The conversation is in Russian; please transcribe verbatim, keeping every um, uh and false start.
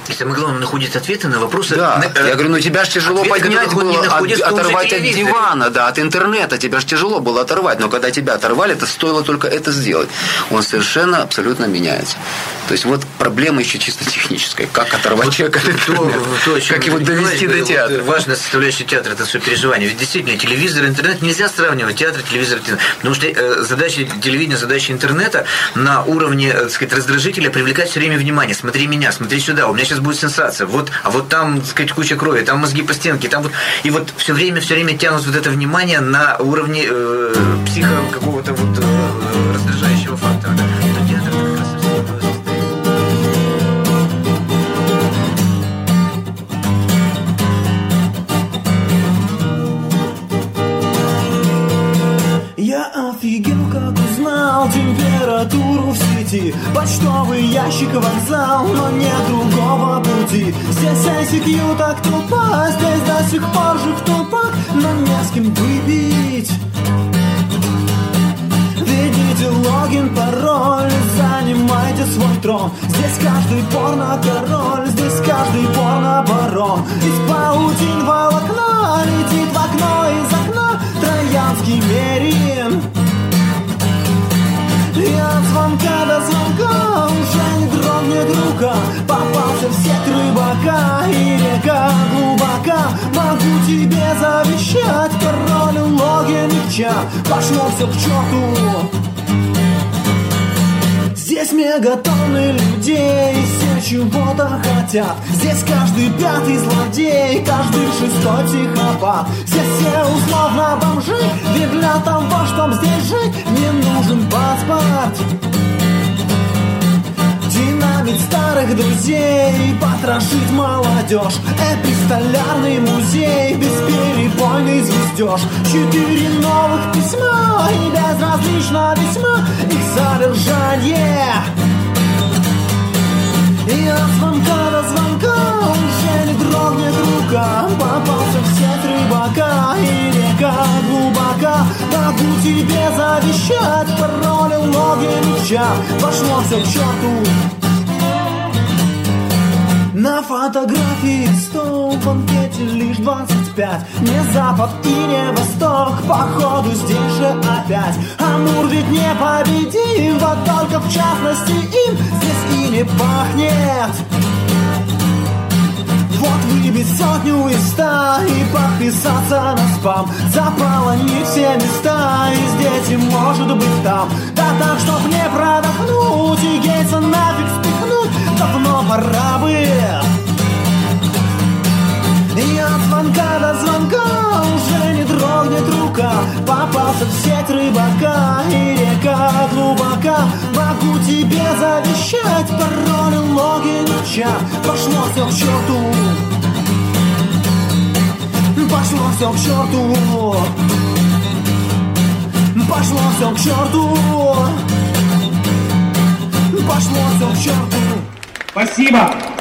И самое главное, находит ответы на вопросы. Да, на, я говорю, ну тебя же тяжело ответы, поднять было, от, оторвать от дивана, да, от интернета, тебя же тяжело было оторвать, но когда тебя оторвали, это стоило только это сделать. Он совершенно, абсолютно меняется. То есть вот проблема еще чисто техническая. Как оторвать вот человека от интернета, то, то, как его довести до театра. Вот важная составляющая театра – это сопереживание. Ведь действительно, телевизор и интернет нельзя сравнивать, театр, телевизор, интернет. Потому что э, задача телевидения, задача интернета на уровне, так сказать, раздражителя привлекать все время внимание. Смотри меня, смотри сюда, у меня сейчас будет сенсация. Вот, а вот там, так сказать, куча крови, там мозги по стенке, там вот. И вот все время, все время тянут вот это внимание на уровне э, психо какого-то вот э, раздражающего фактора. Но театр это как раз совсем другое состояние. Я офигел, как узнал температуру в сети. Почтовый ящик, вокзал, но нет другого пути. Здесь ай си кью так тупо, здесь до сих пор жив тупак, но не с кем выпить. Введите логин, пароль, занимайте свой трон. Здесь каждый порно-король, здесь каждый порно-барон. Из паутин волокна летит в окно из окна троянский мерин. И от звонка до звонка уже не дрогнет рука. Попался в сеть рыбака, и река глубока. Могу тебе завещать пароль, логин и чат. Пошло все к черту. Здесь мегатонны людей, все чего-то хотят. Здесь каждый пятый злодей, каждый шестой психопат. Здесь все условно бомжи, ведь для того, чтоб здесь жить, мне нужен паспорт. Динамит старых друзей, потрошить молодежь. Эпистолярный музей, бесперебойный звездеж. Четыре новых письма, и безразлично весьма их содержание. И от звонка до звонка уже не дрогнет рука. Попался в сеть рыбака, и река глубока. Могу тебе завещать пароль, логин и чат. Пошло все к черту. На фотографии сто, в анкете лишь двадцать пять. Не запад и не восток, походу здесь же опять. Амур ведь не победим, вот только в частности им здесь и не пахнет. Вот выбить сотню из ста и подписаться на спам. Заполонить все места, и здесь и может быть там. Да так, чтоб не продохнуть и Гейтса нафиг спихнуть, давно пора бы. И от звонка до звонка уже не дрогнет рука. Попался в сеть рыбака, и река глубока. Могу тебе завещать пароль, логин и чат. Пошло все к черту. Пошло все к черту. Пошло все к черту. Пошло все к черту. Спасибо.